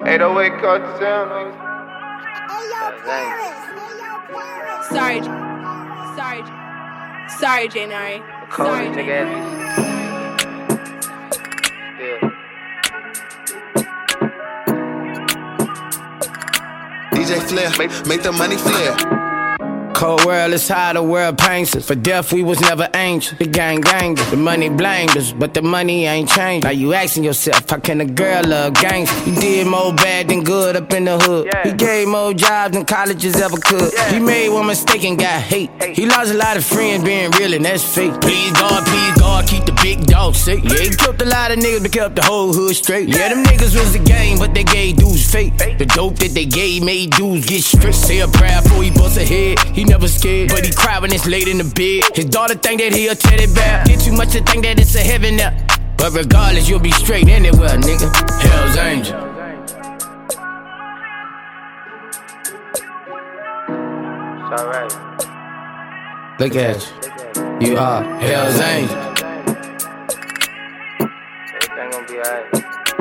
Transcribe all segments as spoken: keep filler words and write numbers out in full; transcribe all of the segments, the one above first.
eight oh eight cartel, nigga. Sorry, sorry, sorry, Janari. Sorry, nigga. D J Flair, make, make the money flare. Cold world is how the world paints us. For death we was never angels. The gang ganged us, the money blamed us, but the money ain't changed. Now you asking yourself, how can a girl love gangsta? He did more bad than good up in the hood. Yeah. He gave more jobs than colleges ever could. Yeah. He made one mistake and got hate. Hey. He lost a lot of friends being real and that's fake. Please God, please God, keep the big dog safe. Yeah, he killed a lot of niggas but kept the whole hood straight. Yeah, them niggas was the game, but they gave dudes fake. The dope that they gave made dudes get straight. Say a prayer before he bust a head. He never scared, but he cry when it's late in the bed. His daughter think that he a teddy bear. Get too much to think that it's a heaven there. But regardless, you'll be straight anywhere, nigga. Hell's Angel. It's alright. Look at you. You are Hell's Angel. Everything gonna be alright.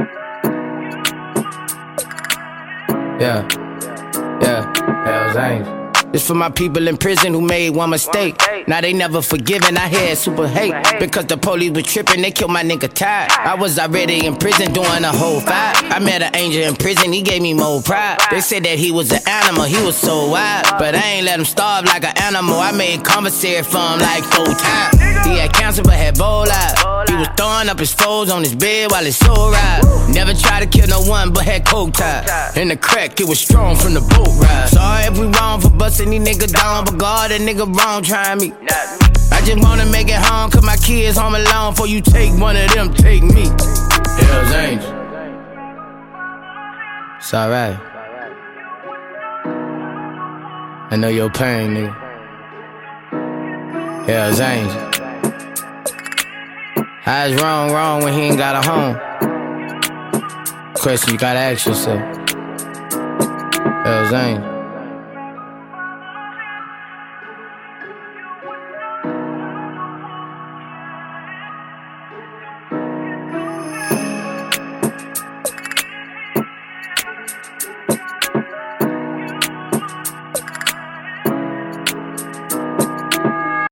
Yeah. Yeah. Hell's Angel. This for my people in prison who made one mistake. Now they never forgiven, I had super hate. Because the police was tripping, they killed my nigga Ty. I was already in prison doing a whole five. I met an angel in prison, he gave me more pride. They said that he was an animal, he was so wild. But I ain't let him starve like an animal. I made commissary for him like four times. He had cancer but had bowl eyes. He was throwing up his foes on his bed while his soul ride. Never tried to kill no one but had coke ties. In the crack, it was strong from the boat ride. Sorry if we wrong for busting these niggas down, but God, that nigga wrong trying me. I just wanna make it home, cause my kids home alone. Before you take one of them, take me. Hell's Angel. It's alright. I know your pain, nigga. Hell's Angel. How's wrong, wrong when he ain't got a home? Question you gotta ask yourself. Hell's Angel.